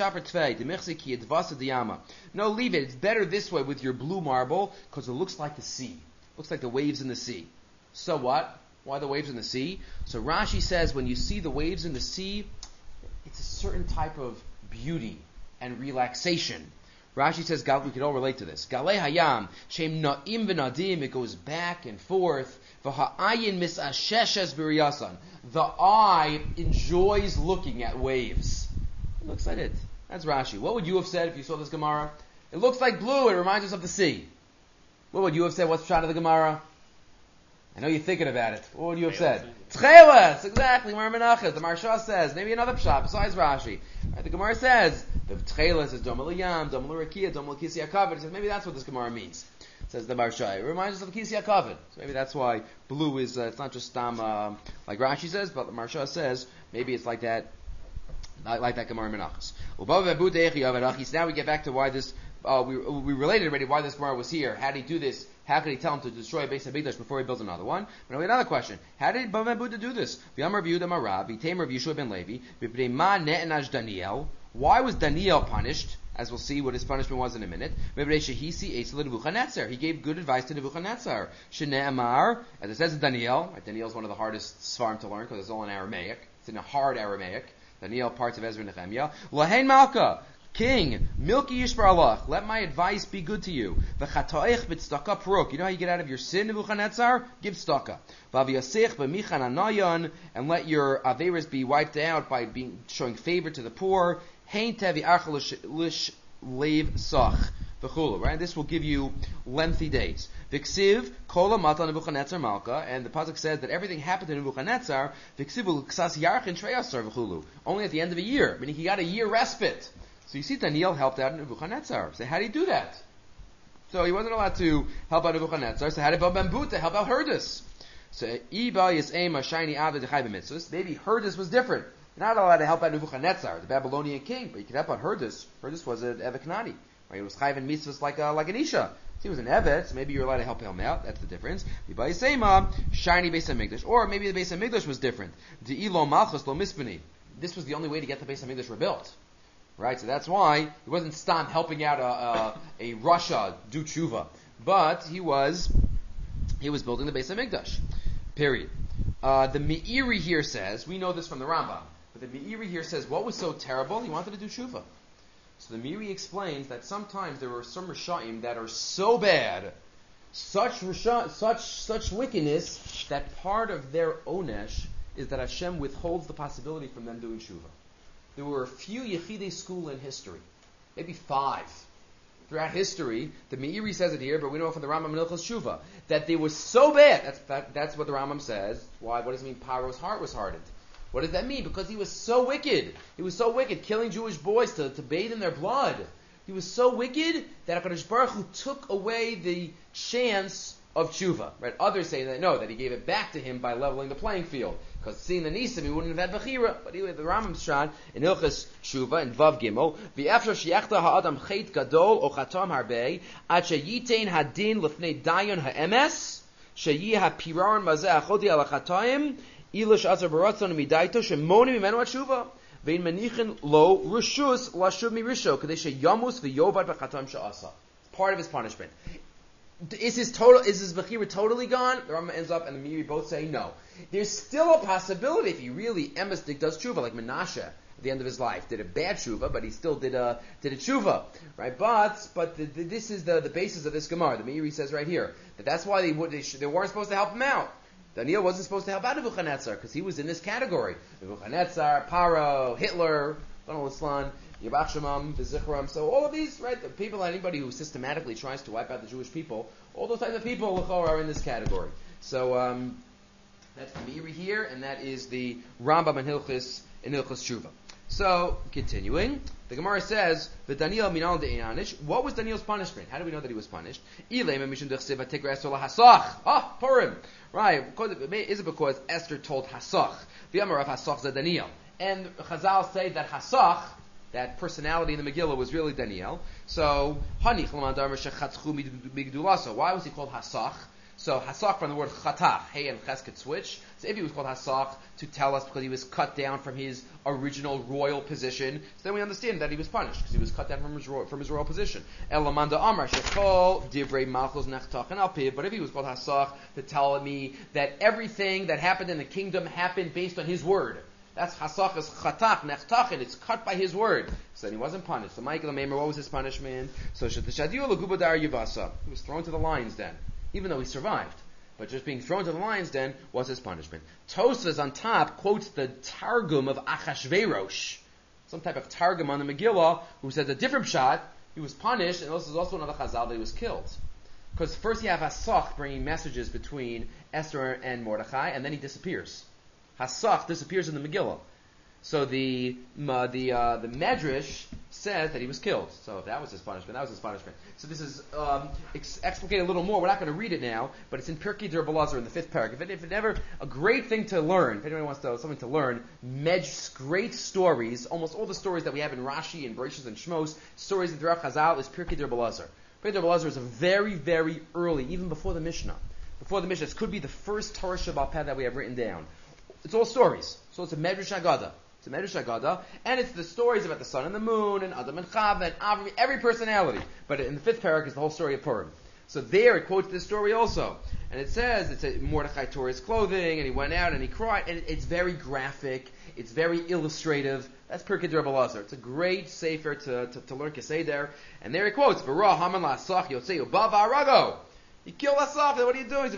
Speaker 1: No, leave it. It's better this way with your blue marble, because it looks like the sea. It looks like the waves in the sea. So what? Why the waves in the sea? So Rashi says, when you see the waves in the sea, it's a certain type of beauty and relaxation. Rashi says, we can all relate to this. Galei hayam, shem na'im v'nadim, it goes back and forth. V'ha'ayin mis'asheshes b'riyasan. The eye enjoys looking at waves. It looks like it. That's Rashi. What would you have said if you saw this Gemara? It looks like blue, it reminds us of the sea. What would you have said? What's the shot of the Gemara? I know you're thinking about it. What would you have said? Tcheles, exactly. Mar Menachos. The Maharsha says, maybe another pshat besides Rashi. Right, the Gemara says, the Tcheles is Dom Eliyam, Dom Elurakia, Dom Elkisi HaKavod. It says, maybe that's what this Gemara means. Says the Maharsha. It reminds us of Kisi HaKavod. So maybe that's why blue is, it's not just Stam, like Rashi says, but the Maharsha says, maybe it's like that, like that Gemara Menachos. Now we get back to why this, we related already why this Gemara was here. How did he do this? How could he tell him to destroy a Beis Hamikdash before he builds another one? But now we have another question. How did Bava Ben Buddha do this? Why was Daniel punished? As we'll see what his punishment was in a minute. He gave good advice to Nebuchadnezzar. As it says in Daniel, right, Daniel is one of the hardest svarim to learn because it's all in Aramaic. It's in a hard Aramaic. Daniel, parts of Ezra and Nehemiah. Lahain Malka. King, milki yishbar Allah, let my advice be good to you. V'chatoich b'tzedakah pruk. You know how you get out of your sin, Nebuchadnezzar? Give tzedakah. V'aviyasech b'michan anayan, and let your averas be wiped out by showing favor to the poor. Hein tevi archel leiv sach. V'chulu. Right? This will give you lengthy days. V'ksiv kola mata Nebuchadnezzar malka, and the pasuk says that everything happened to Nebuchadnezzar. V'ksiv l'ksas yarchin treyasar v'chulu. Only at the end of a year, meaning he got a year respite. So you see, Daniel helped out Nebuchadnezzar. So how did he do that? So he wasn't allowed to help out Nebuchadnezzar. So how did Bava Ben Buddha help out Herdus? So maybe Herdus was different. You're not allowed to help out Nebuchadnezzar, the Babylonian king, but you could help out Herdus. Herdus was an Evet Kanani. Right? It was chayv and mitzvahs like an isha. So he was an Evet, so maybe you're allowed to help him out. That's the difference. Shiny Beis Hamikdash, or maybe the Beis Hamikdash was different. This was the only way to get the Beis Hamikdash rebuilt. Right? So that's why he wasn't stam helping out a Russia do tshuva. But he was building the Beis HaMikdash. Period. The Meiri here says, we know this from the Rambam, but the Meiri here says, what was so terrible? He wanted to do tshuva. So the Meiri explains that sometimes there were some Rishaim that are so bad, such wickedness, that part of their onesh is that Hashem withholds the possibility from them doing tshuva. There were a few Yechidei school in history, maybe 5. Throughout history, the Meiri says it here, but we know from the Rambam in Hilchos Tshuva, that they were so bad. That's what the Rambam says. Why? What does it mean Paro's heart was hardened? What does that mean? Because he was so wicked. He was so wicked, killing Jewish boys to bathe in their blood. He was so wicked that HaKadosh Baruch Hu took away the chance of tshuva. Right? Others say that no, that he gave it back to him by leveling the playing field. Because seeing the Nisim, he wouldn't have had Bechira. But anyway, the Rambam's shot in Hilchos Tshuva in Vav Gimel, V'efshar sheyachta ha'adam chet gadol o chatam harbei ad sheyitein hadin lefnei dayon ha'emes sheyi ha'piraron mazeh achodi al ha'chatayim ilish azar baratzon midaito shemoni mimenu ha'tshuva ve'in menichin lo rishus lashuv mirisho kadei sheyamus v'yovad b'chatam she'asa. It's part of his punishment. Is his Bechira totally gone? The Rambam ends up and the Meiri both say no. There's still a possibility if he really emisdik does tshuva, like Menashe at the end of his life did a bad tshuva, but he still did a tshuva, right? But this is the basis of this Gemara. The Meiri says right here that's why they weren't supposed to help him out. Daniel wasn't supposed to help out Nebuchadnezzar because he was in this category. Nebuchadnezzar, Paro, Hitler, Islam, Yabach Shemam, Bezichram. So all of these, right, the people, anybody who systematically tries to wipe out the Jewish people, all those types of people are in this category. So that's the Meiri here, and that is the Rambam in Hilchos Tshuva. So continuing, the Gemara says, "The Daniel minal de'anish." What was Daniel's punishment? How do we know that he was punished? Purim. Right? Is it because Esther told Hasach? The Amar of Hasach is Daniel, and Chazal say that Hasach, that personality in the Megillah, was really Daniel. So, why was he called Hasach? So, Hasach from the word Chatach, Hey and Ches could switch. So, if he was called Hasach to tell us because he was cut down from his original royal position, so then we understand that he was punished because he was cut down from his royal position. Elamanda Amar Shekol Divrei Malchus Nechtach and Alpiv. But if he was called Hasach to tell me that everything that happened in the kingdom happened based on his word, that's Hasach is Chatach, Nechtach, and it's cut by his word. So then he wasn't punished. So Michael Maimer, what was his punishment? So Shadiu Lagubadar Yivasa. He was thrown to the lions then, even though he survived. But just being thrown to the lions then was his punishment. Tosfos on top quotes the Targum of Achashverosh, some type of Targum on the Megillah, who says a different shot. He was punished, and this is also another Chazal that he was killed. Because first you have Hasach bringing messages between Esther and Mordechai, and then he disappears. Hasach disappears in the Megillah. So the Medrash says that he was killed. So if that was his punishment, that was his punishment. So this is explicated a little more. We're not going to read it now, but it's in Pirkei D'Rabbi Elazar in the 5th parak. If it ever, a great thing to learn, if anyone wants something to learn, great stories, almost all the stories that we have in Rashi and Bereshis and Shmos, stories in throughout Chazal, is Pirkei D'Rabbi Elazar. Pirkei D'Rabbi Elazar is a very, very early, even before the Mishnah. This could be the first Torah Shabbat that we have written down. It's all stories. So it's a Medrash Agada. And it's the stories about the sun and the moon, and Adam and Chava, and Avram, every personality. But in the 5th parak is the whole story of Purim. So there it quotes this story also. And it says, Mordechai tore his clothing, and he went out and he cried, and it's very graphic, it's very illustrative. That's Pirkei D'Rabbi Elazar. It's a great sefer to learn Kesei there. And there he quotes, Bara Haman la'asach yotzei ubav ha'arago. He killed Asach. What are you doing?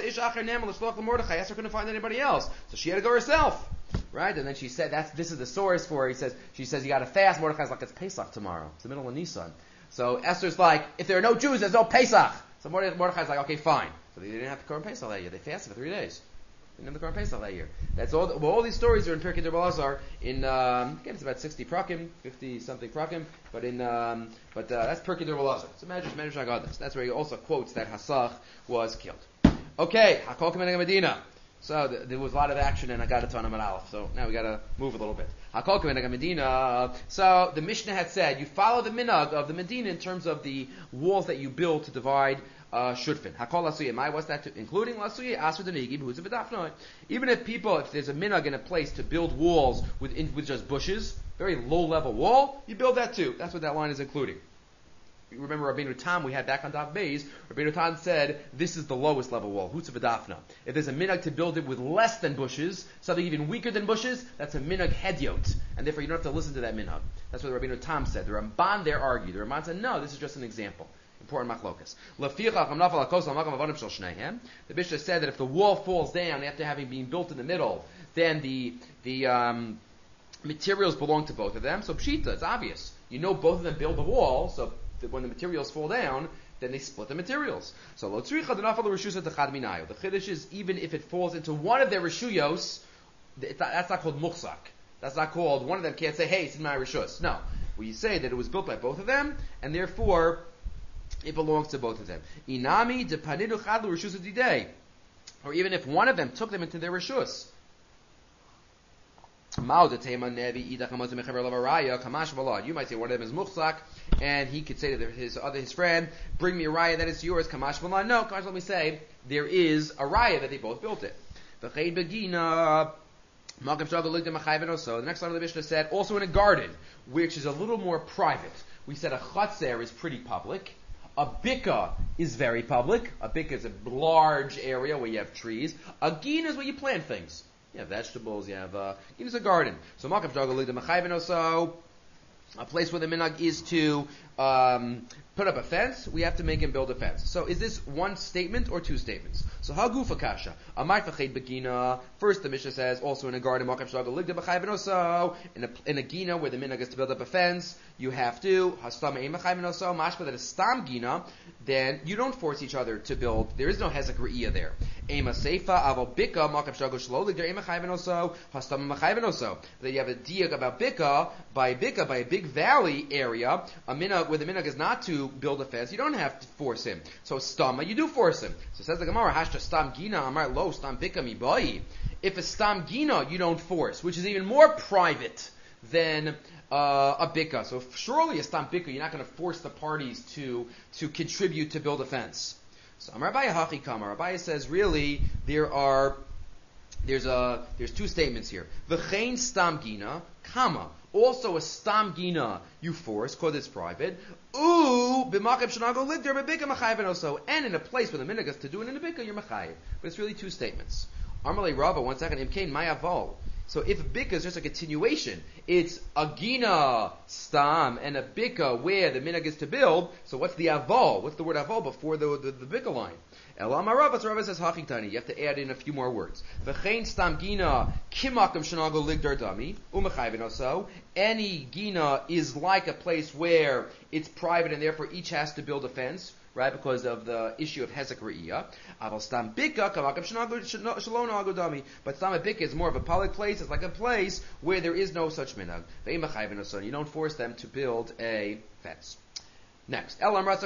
Speaker 1: Esther couldn't find anybody else, so she had to go herself, right? And then she said, "This is the source for it." She says, "You got to fast." Mordechai's like, "It's Pesach tomorrow. It's the middle of Nisan." So Esther's like, "If there are no Jews, there's no Pesach." So Mordechai's like, "Okay, fine." So they didn't have the Korban Pesach that year. They fasted for 3 days. They didn't have the Korban Pesach that year. That's all. All these stories are in Pirkei D'Rabbi Elazar. Again, it's about 60 prakim, 50 something prakim. But that's Pirkei D'Rabbi Elazar. So Medrash Agadas. That's where he also quotes that Hasach was killed. Okay, Hakol K'meneg Medina. So there was a lot of action in Agadat and Aleph. So now we got to move a little bit. Hakol K'meneg Medina. So the Mishnah had said you follow the minhag of the Medina in terms of the walls that you build to divide shutfin. Hakol lasuye mai. What's that? Including lasuye asur denigi b'hutz v'dafnoi. Even if there's a minhag in a place to build walls with just bushes, very low level wall, you build that too. That's what that line is including. You remember Rabbeinu Tam we had back on Daf Beis. Rabbeinu Tam said this is the lowest level wall, hutz v'dafna. If there's a minhag to build it with less than bushes, something even weaker than bushes, that's a minhag hedyot, and therefore you don't have to listen to that minhag. That's what Rabbeinu Tam said. The Ramban there argued. The Ramban said no, this is just an example. Important machlokas. The Mishnah said that if the wall falls down after having been built in the middle, then the materials belong to both of them. So pshita, it's obvious. You know both of them build the wall, so when the materials fall down, then they split the materials. So lo tzricha denafal l'reshus techad minayu. The chiddush is even if it falls into one of their reshuyos, that's not called muchzak. That's not called, one of them can't say, hey, it's in my reshus. No. We say that it was built by both of them, and therefore it belongs to both of them. Inami depanidu chad l'reshus didei. Or even if one of them took them into their reshus. You might say one of them is muchzak, and he could say to his friend, bring me a raya that is yours, kamash v'la. No, kamash, let me say, there is a raya that they both built it. So the next line of the Mishnah said, also in a garden, which is a little more private. We said a chatzer is pretty public. A bika is very public. A bika is a large area where you have trees. A gin is where you plant things. You have vegetables, you have, it's a garden. So, a place where the minhag is to put up a fence, we have to make him build a fence. So is this one statement or two statements? So hagufa kasha. First the Mishnah says, also in a garden, in a gina where the minhag is to build up a fence, you have to, mashma that is stam gina, then you don't force each other to build, there is no hezek re'iyah there. Ema seifa aval bika, makam shago shlolig, there ema chayven also, hastam machayven also. Then you have a diak about bika, by a big valley area, a minhag, where the minhag is not to build a fence, you don't have to force him. So stama, you do force him. So says the Gemara, hashta stam gina, amar lo stam bika mibai. If a stam gina you don't force, which is even more private than a bika. So surely a stam bika, you're not going to force the parties to contribute to build a fence. So Amar Abaye hachi kama. Abaye says really there's two statements here. V'chein stam gina kama. Also a stam gina you force, because it's private. And in a place where the minhag is to do it in a bika, you're mechayev. But it's really two statements. Amalei Rava, 1 second. Imkein mayavol. So if a bika is just a continuation, it's a gina stam and a bika where the minhag is to build. So what's the avol? What's the word avol before the bika line? Elam Rava, so Rava says hachitani. You have to add in a few more words. V'chein stam gina kimakam shenago ligdar dami umechayvin also. Any gina is like a place where it's private and therefore each has to build a fence. Right, because of the issue of hezek re'iyah. Aval stam bika kamakam shalom agodami. But stam bika is more of a public place. It's like a place where there is no such minhag. You don't force them to build a fence. Next, the last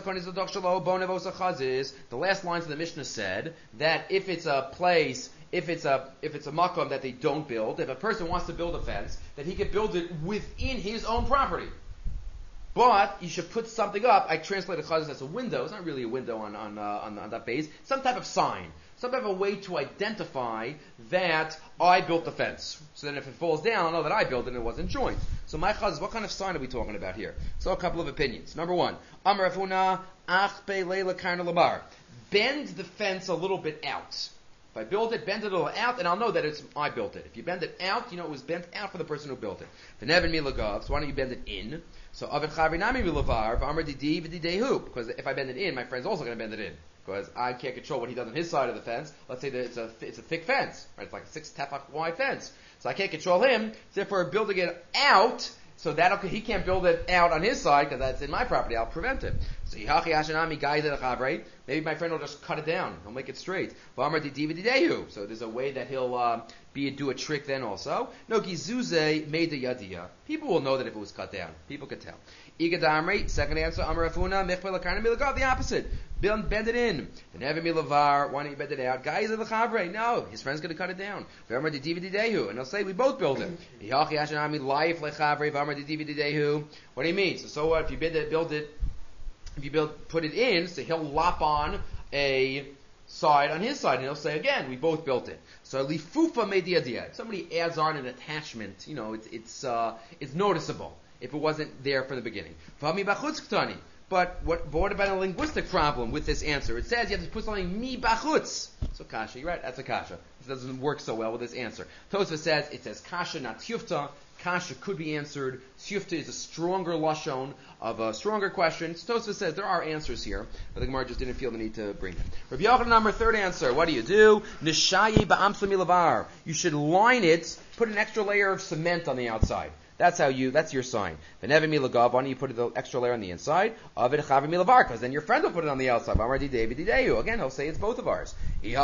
Speaker 1: lines of the Mishnah said that if it's a place, if it's a makom that they don't build, if a person wants to build a fence, that he can build it within his own property. But you should put something up. I translate a chazis as a window. It's not really a window on that base. Some type of sign. Some type of way to identify that I built the fence. So then if it falls down, I'll know that I built it and it wasn't joined. So my chazis, what kind of sign are we talking about here? So a couple of opinions. Number one, Amar Afuna achpe leila karna labar. Bend the fence a little bit out. If I build it, bend it a little out, and I'll know that I built it. If you bend it out, you know it was bent out for the person who built it. V'neven milagav. So why don't you bend it in? So avet chavinami milavar v'amar didi v'didehu. Because if I bend it in, my friend's also going to bend it in. Because I can't control what he does on his side of the fence. Let's say that it's a thick fence, right? It's like a 6 tefach wide fence. So I can't control him. Therefore, building it out, so he can't build it out on his side because that's in my property. I'll prevent him. So maybe my friend will just cut it down. He'll make it straight. So there's a way that he'll do a trick then also. No, gizuze made the yadia. People will know that if it was cut down. People could tell. Second answer, the opposite. Bend it in. Why don't you bend it out? Guys of the chavre. No, his friend's going to cut it down. And he'll say, we both build it. What do you mean? So what? If you build it, put it in, so he'll lop on a side on his side, and he'll say again, we both built it. So lifufa mediadia. If somebody adds on an attachment, it's noticeable if it wasn't there from the beginning. But what about a linguistic problem with this answer? It says you have to put something mi bachutz. So kasha, you're right, that's a kasha. It doesn't work so well with this answer. Tosfos says, it says kasha, not tiyufta. Kasha could be answered. Tiyufta is a stronger lashon of a stronger question. Tosfos says there are answers here, but the Gemara just didn't feel the need to bring them. Rabbi Yochanan, number third answer. What do? Nishayi ba'amsa milavar. You should line it, put an extra layer of cement on the outside. That's your sign. V'nevim milagav, why don't you put the extra layer on the inside? Avid chavi milavar, because then your friend will put it on the outside. Again, he'll say it's both of ours. Maybe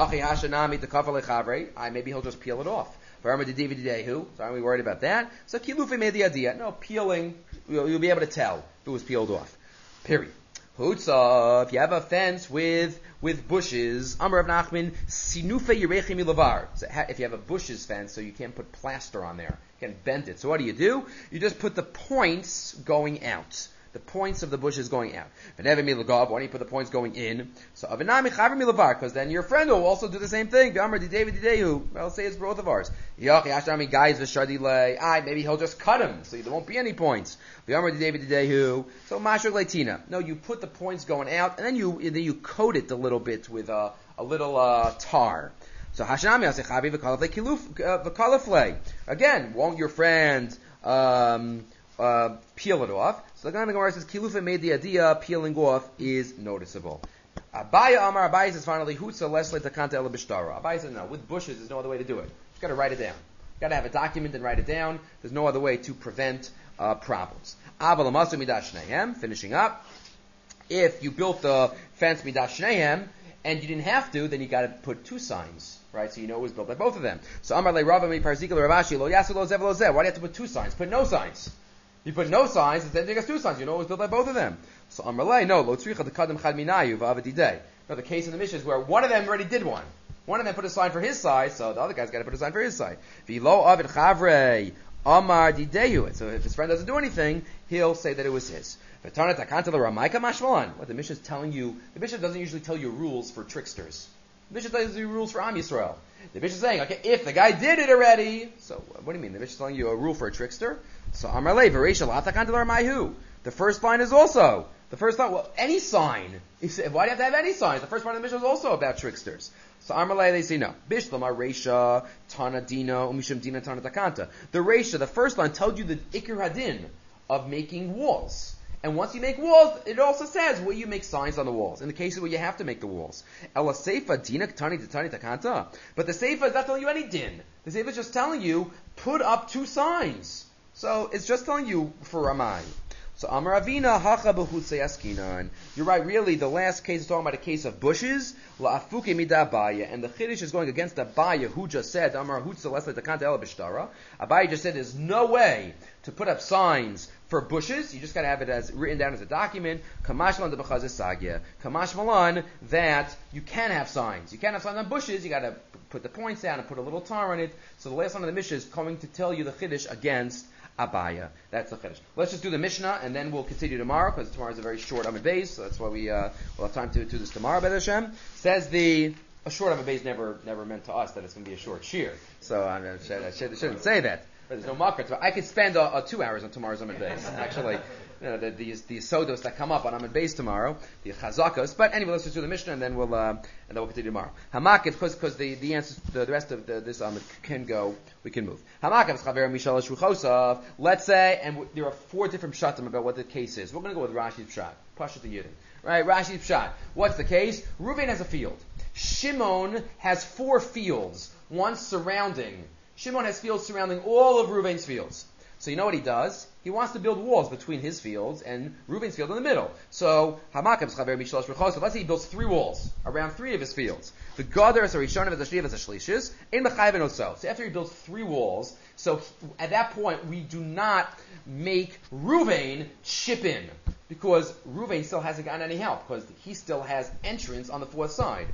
Speaker 1: he'll just peel it off. So aren't we worried about that? So kilufi made the idea. No, peeling, you'll be able to tell if it was peeled off. Period. Hutza, if you have a fence with bushes, Amar of Nachman, sinufe yirechi milavar. So if you have a bushes fence, so you can't put plaster on there, you can bend it. So what do? You just put the points going out. The points of the bushes going out. Why don't you put the points going in? So because then your friend will also do the same thing. I'll say it's both of ours. Maybe he'll just cut him, so there won't be any points. So no, you put the points going out, and then you coat it a little bit with a little tar. So again, won't your friend peel it off? So the Gemara says, Kilufa made the idea, peeling off is noticeable. Abaye says finally, Hutza lesle takanta ela b'shtara. Abaye says no, with bushes there's no other way to do it. You've got to write it down. You've got to have a document and write it down. There's no other way to prevent problems. Finishing up, if you built the fence midash shnehem, and you didn't have to, then you got to put two signs. Right, so you know it was built by both of them. So Amar le Rava mi Parzikah Ravashi lo yasu lo zev lo zev. Why do you have to put two signs? Put no signs. You put no signs, then you got two signs. You know it was built by both of them. So Amar le no lo tzricha dekadem chad minayu v'avadidei. No, the case in the Mishnah is where one of them already did one. One of them put a sign for his side, so the other guy's got to put a sign for his side. V'lo avid chavrei Amar dideyu. So if his friend doesn't do anything, he'll say that it was his. What the Mishnah is telling you, the Mishnah doesn't usually tell you rules for tricksters. The Mishnah tells you rules for Am Yisrael. The Mishnah is saying, okay, if the guy did it already, so what do you mean? The Mishnah is telling you a rule for a trickster? So Amar Le, Vereisha Latakantalar Maihu. The first line is also, any sign. Why do you have to have any signs? The first part of the Mishnah is also about tricksters. So Amar Le, they say no. Bishlamar Reisha, Tana Dina, Umishim Dina Tana Takanta. The Reisha, the first line, tells you the Ikir Hadin of making walls. And once you make walls, it also says where you make signs on the walls. In the cases where you have to make the walls. Ela Seifa Dina Tani Tani Takanta. But the Seifa is not telling you any din. The Seifa is just telling you, put up two signs. So it's just telling you for Ramai. So Amar Avina Hacha Behutze Askinan. You're right, really, the last case is talking about a case of bushes. La'afuke mida Abaya. And the Chiddush is going against Abaya, who just said, Amar Hutze Lesle Takanta Ela B'shtara. Abaya just said there's no way to put up signs for bushes. You just got to have it as written down as a document. Kamash Malan de B'chaz Sagya. Kamash Malan, that you can have signs. You can't have signs on bushes. You got to put the points down and put a little tar on it. So the last one of the Mishnah is coming to tell you the Chiddush against Abaya. That's the Chiddush. Let's just do the Mishnah and then we'll continue tomorrow, because tomorrow is a very short Amud Beis, so that's why we'll have time to do this tomorrow, B'ez Hashem. Says a short Amud Beis never meant to us that it's going to be a short shear. So I shouldn't say that. There's no market. I could spend 2 hours on tomorrow's Amud Beis. Actually, these sodos that come up on Amud Beis tomorrow, the chazakos. But anyway, let's just do the Mishnah and then we'll continue tomorrow. Hamakif, because the answers, the rest of this Amud we can move. Hamakif chaver mishal shruchosov. Let's say, and there are 4 different pshatim about what the case is. We're going to go with Rashi's pshat, Pashat Yidin. Right, Rashi's pshat. What's the case? Reuven has a field. Shimon has 4 fields, one surrounding. Shimon has fields surrounding all of Reuven's fields. So you know what he does? He wants to build walls between his fields and Reuven's field in the middle. So let's say he builds 3 walls around 3 of his fields. The Gadar is a Rishonim as a Shliv as a Shlishis. In Mechayev and Osel. So after he builds 3 walls, so at that point we do not make Reuven chip in, because Reuven still hasn't gotten any help, because he still has entrance on the 4th side.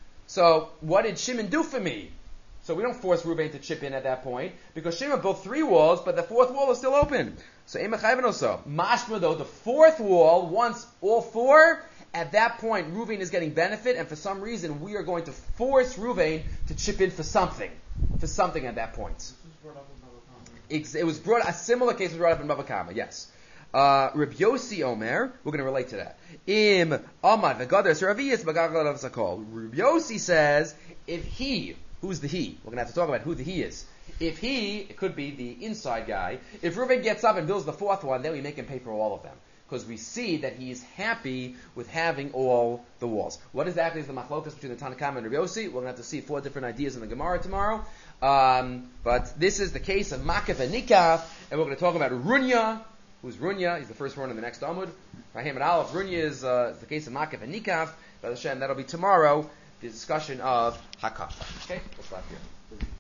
Speaker 1: So what did Shimon do for me? So we don't force Reuven to chip in at that point, because Shimon built 3 walls, but the 4th wall is still open. So Mashma though, the 4th wall wants all 4 at that point, Ruvain is getting benefit, and for some reason, we are going to force Ruvain to chip in for something at that point. It was brought, a similar case was brought up in Bava Kama, yes. Reb Yossi Omer, we're going to relate to that. Im Amad V'Gadar Seravius B'Gagad of Sakol. Reb Yossi says, if he, who's the he? We're going to have to talk about who the he is. If he, it could be the inside guy, if Reuven gets up and builds the fourth one, then we make him pay for all of them. Because we see that he's happy with having all the walls. What exactly is the machlokas between the Tanna Kama and Reb Yossi? We're going to have to see 4 different ideas in the Gemara tomorrow. But this is the case of Makif and Nikaf, and we're going to talk about Runya. Who's Runya? He's the first one in the next Amud. Rahim and Aleph. Runya is the case of Makif and Nikaf. Hashem, that'll be tomorrow, the discussion of Hakaf. Okay, we'll stop here.